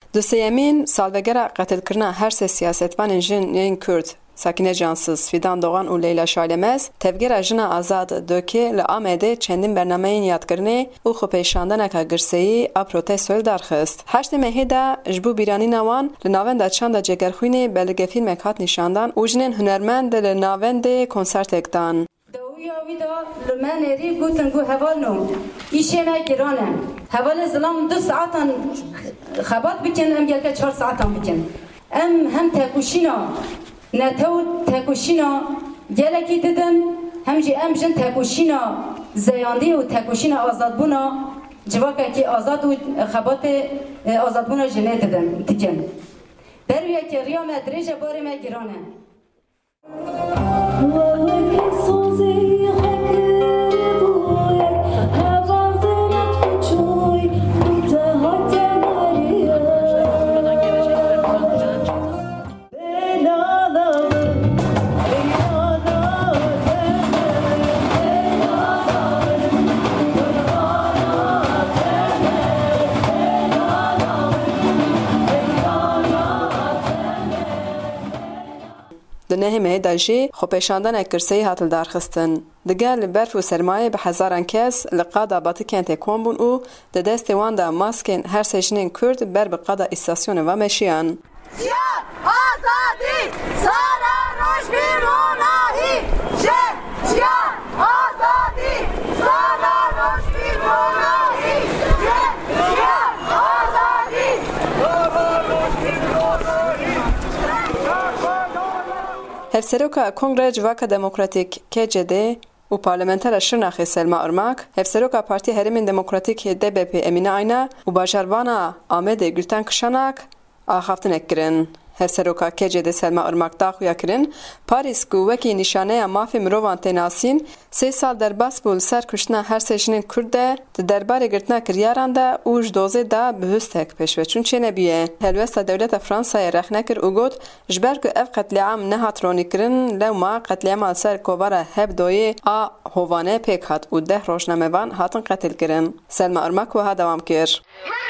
Di seyemîn salvegera qetilkirina her sê siyasetvanên jinên Kurd Sakine Cansız, Fidan Doğan û Leyla Şalemez tevgera jina azad dökê li Amedê çendîn bernameyên yadkirinê û xwepêşandaneka girseyî a protestoyê darxist. Heştê mehê de ji bo bîranîna wan li navenda çanda Cegerxwînê belge fîlmek hat nîşandan û jinên hunermend li navendê konsertek dan. Dawîya wî da li me nêrî gotin ku hevalno îşê me giran e. Hevalê zilam 2 saatan xebat bikin em gelke 4 saatan bikin. Em hem tekuşîna netew tekuşîna gelekî didin hem jî em jin tekuşîna zeyandî û tekuşîna azadbûna civakekî azad û xebatê azadbûna jinê didin dikin. Berwiyekê riya me dirêja barê me giran e. Di nehê de jî xwepêşandanek girseyî hatin darxistin. Digel li berf û sermayê bi hezaran kes li qada Batîkentê kom bûn û di destê wan de maskên her sê jinên Kurd ber bi qada îstasyonê ve meşiyan. Jiyan, azadî, sara rojbîronahî. Jiyan, azadî, sara rojbîronahî. Jiyan, azadî, sara rojbîronahî. Hevseroka Kongre Civaka Demokratîk KCD û parlamentera Şirnaxê Selma Irmak, hevseroka Partiya Herêmên Demokratîk DBP Emine Ayna û bajarvana Amedê Gülten Kışanak axaftinek kirin. Hevseroka KCD Selma Irmak daxuya kirin, Parîs ku wekî nîşaneya mafê mirovan tê nasîn, 3 sal derbas bû li ser kuştina her sê jinên Kurd de di derbarê girtina kiryaran de û ji dozê de bi hustek pêşveçûn çênebiye. Helwesta Dewleta Fransayê rexne kir û got ji ber ku ev qetlîam nehat ronîkirin, lewma qetlîama li ser kovara Hebdoyê a Hovanê pêk hat û 10 rojnamevan hatin qetilkirin. Selma Irmak wiha dewam kir.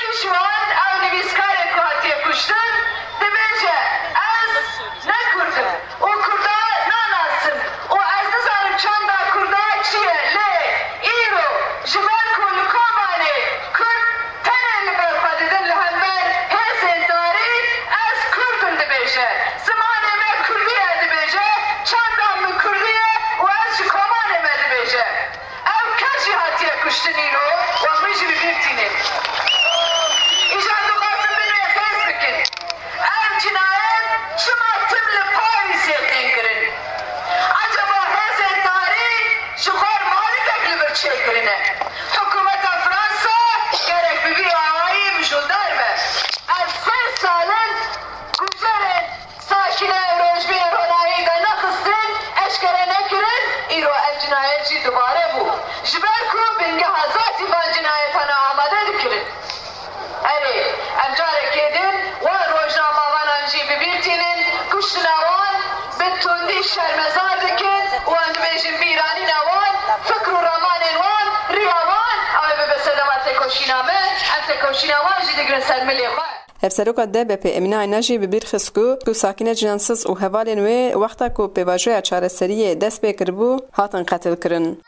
Hevseroka DBP Emine Ayna jî bi bîr xist ku Sakine Cansız û hevalên wê wexta ku pêvajoya çareseriyê dest pê kiribû hatin qetilkirin.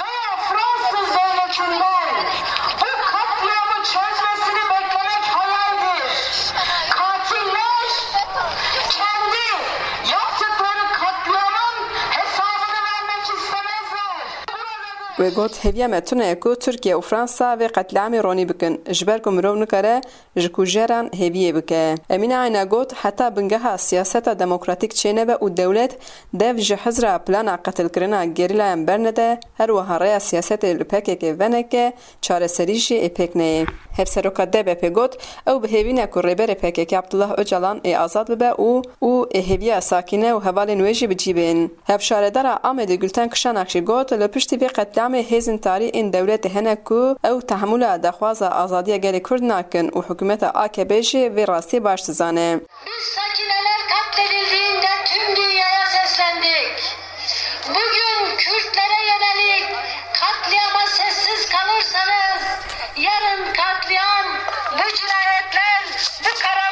Wê got heviya me tune ku Tirkiye û Fransa vê qetliamê ronî bikin ji ber ku mirov nikare ji kujeran hêviyê bike. Emine Ayna got heta bingeha siyaseta demokratîk çênebe û dewlet dev ji hizra plana qetilkirina gerîlayan bernede her wiha rêya siyasetê li PKK veneke çareserî jî ê pêk neyê. Hevseroka DBP got ew bi hêvîne ku rêberê PKK Abdullah Öcalan ê azad bibe û ê hêviya Sakine û hevalên wê jî bicîbên. Hevşaredara Amedê Gülten Kışanak jî got li piştî vê qetliamê hêzên tarî dewletê hene ku ew tehemûla daxwaza azadiya gelê Kurd nakin û hikûmeta AKP jî vê rastî baş dizane. Biz sakineler katledildiğinde tüm dünyaya seslendik. Bugün Kürtlere yönelik katliama sessiz kalırsanız yarın katliam, bu cinayetler, bu karar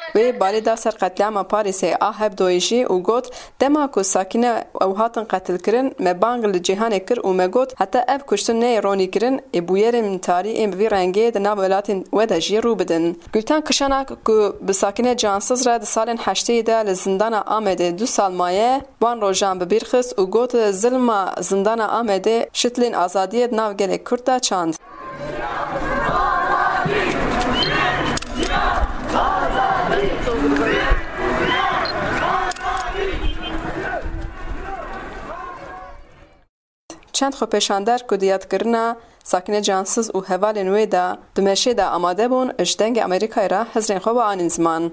Ve balida ser qetlama Parisê a Hebdoyê jî û got dema ku sakîne ew hatin qetilkirin me bang li cîhanê kir û me got heta ev kuştin neyê ronîkirin ê bûyerên militarî ên bi vî rengê di nav welatên we de jî rû bidin. Gülten Kışanak ku bi sakîne cansız re di salên heşteyê de li zindana Amedê 2 sal maye wan rojan bi bîr xist û got zilma zindana Amedê şitlên azadiyê di nav gelê Kurd de çand. Çend xwepêşander ku diyadkirina sakîne cansız û hevalên wê de di meşê de amade bûn ji dengê Amerîkayê re hezrên xwe bianîn ziman.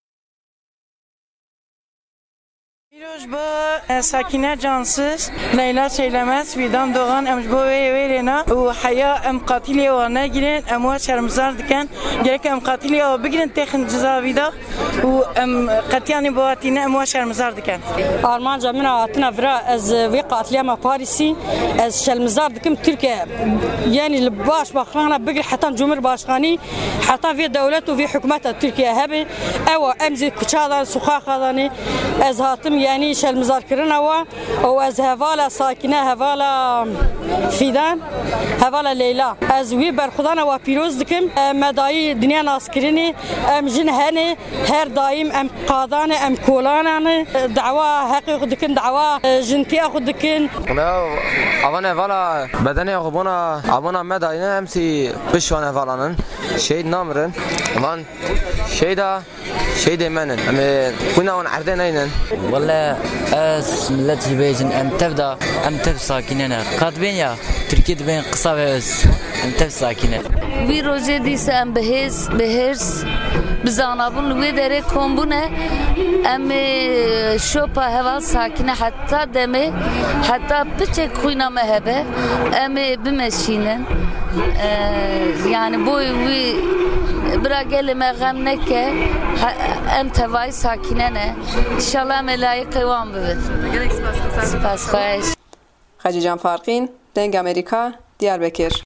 Bu sakine cansız Leyla Söylemez Vidan Doğan em bu verena u haya em katili o ne giren em wa şermzar diken gerek em katili o bigrin texin cezavida u em qatiyani boatine em wa şermzar diken Armanca min atına vira ez vi qatliyama Parisi ez şermzar dikim Türkiye yani li baş baxana bigir hatta Cumhurbaşkanı hatta vi devlet u vi hükümet Türkiye hebi ewa emzi kuçadan sokakadani ez hatım yani şelmizar kirina o ez hevala sakine hevala Fidan hevala Leyla ez wi berxudana ve piroz dikim medayı dünya naskirini em jin hene her daim em qadane em kolanane dava haqiq dikin dava jinti axud dikin avan hevala bedene xubona abona medayine emsi bişwan hevalanın şey namrın avan şeyde menen em kuna on ardenaynen والله از ملت جبیجن ام تب ساکنه قد بین یا ترکیه بین قصه از ام تب ساکنه وی روزه دیسه ام بهرس بزانابون وی داره کمبونه ام شوپا هوا ساکنه حتی دمه حتی بچه خوینا مهبه ام بمشینن yani bu bira gelime gam neke em tevay sakinene inşallah melayı kıvam bibin. Spas xoş. Xecican Farqîn, Deng Amerika, Diyarbekir.